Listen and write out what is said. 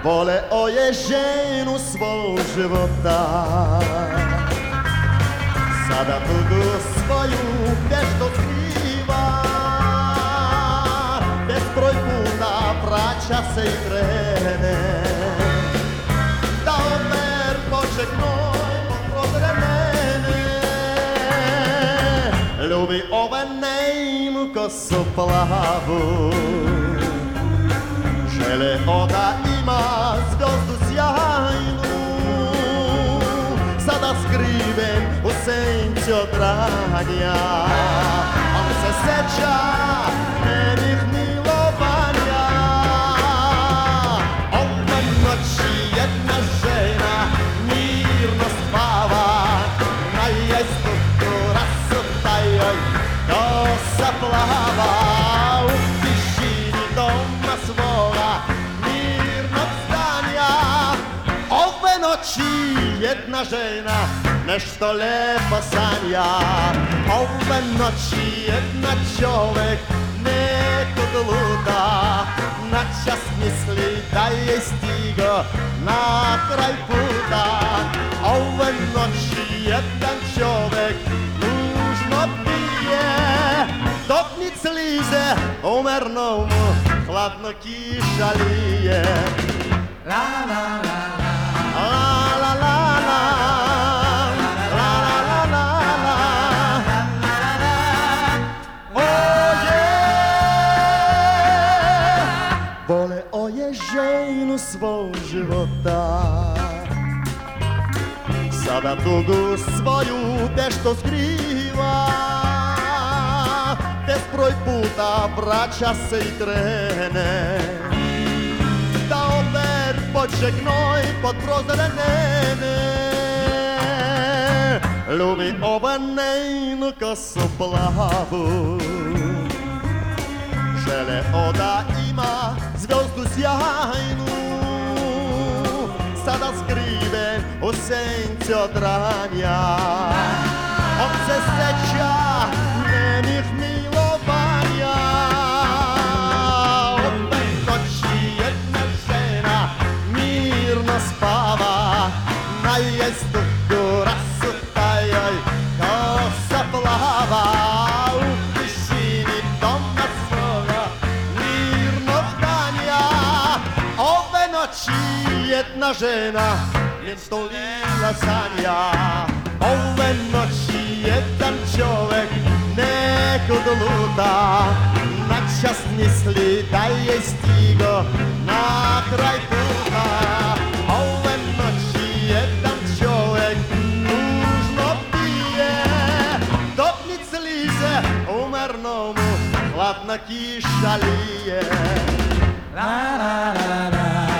Voleo je ženu svog života, sada tugu svoju nešto skriva. Bezbroj puta vraća se i krene, da omer poček gnoj pokrov remene. Ljubi ove nejnu kosu plavu, žele da ima zvijezdu sjajnu. Sada skriven u senci od ranja, on se seća njenih milovanja. Ove noći jedna žena mirno spava, na jezduku rasuta joj kosa plava. U tišini doma svoga mirnog zdanja, ove noći jedna žena nešto lepo sanja. Ove noći jedna čovek nekog luda, načas misli da je stigo na kraj puta. Ove noći jedan čovek tužno pije, dok nic lize umerno mu hladno kiša lije. La la la la, la la la la, la la la la, oh yeah. Voleo je ženu svog života, sada tugu svoju nešto skriva. Bezbroj puta vraća se i krene, da omer poče gnoj pod prozore njene. Ljubi ova nejnu kosu plavu, žele da ima zvijezdu sjajnu. Sada skriven u senci od ranja, on se seća njenih milovanja. Ove noći jedna žena mirno spava, na jezduku rasuta joj kosa plava. U tišini doma svoga mirnog zdanja, ove noći jedna žena nešto lila sanja. Ove noći jedan čovek nekog luda, načas misli da je stigo na kraj puta. Ove noći jedan čovek tužno pije, dok nic lize umerno mu hladna kiša lije. La la la la.